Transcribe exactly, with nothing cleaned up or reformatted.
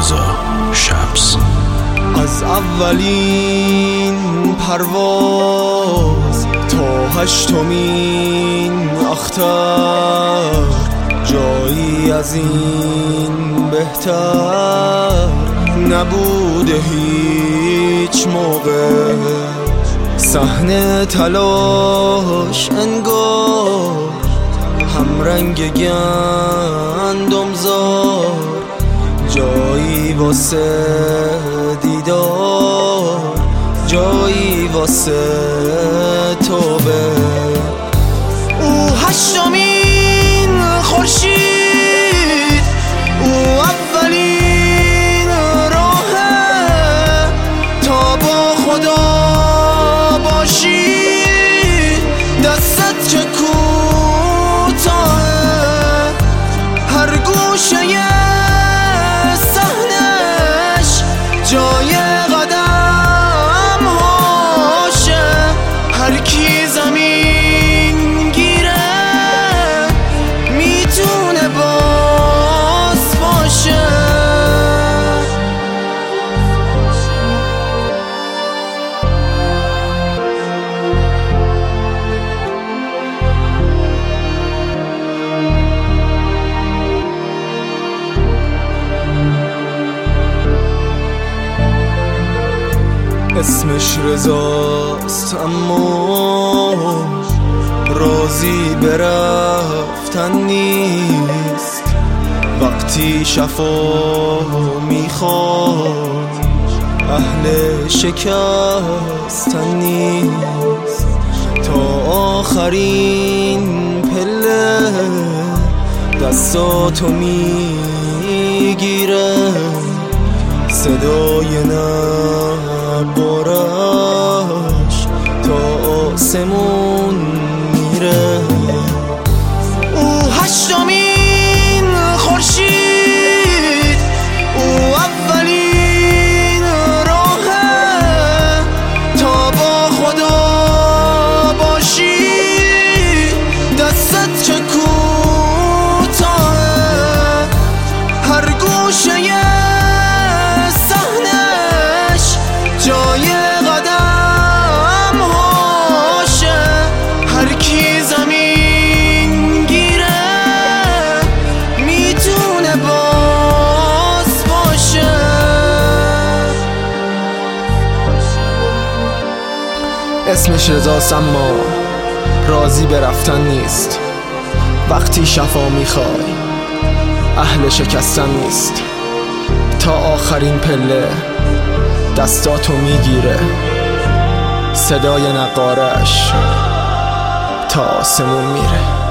رضا شمس. از اولین پرواز تا هشتمین اختر، جایی از این بهتر نبوده هیچ موقع. صحنه تلاش انگار همرنگ گندمزار، جایی واسه دیدار، جایی واسه توبه. او هشتمین خورشید، او اولین راهه تا با خدا باشی. دستت که کوتاهه، هر گوشه صحنش جای قدم هاشه. هر کی زمین گیره میتونه باز باشه. اسمش رضاست اما راضی برفتن نیست. وقتی شفا میخواد اهل شکستن نیست. تا آخرین پله دستاتو میگیره، صدای نبارش تا آسمون میره. او هشتمین خورشید، او اولین راهه تا با خدا باشی. دستت که کوتاهه، هر گوشه جای قدم هاشه. هر کی زمین گیره میتونه باز باشه. اسمش رضاست اما راضی به رفتن نیست. وقتی شفا میخوای اهل شکستن نیست. تا آخرین پله دستاتو میگیره، صدای نقارش تا آسمون میره.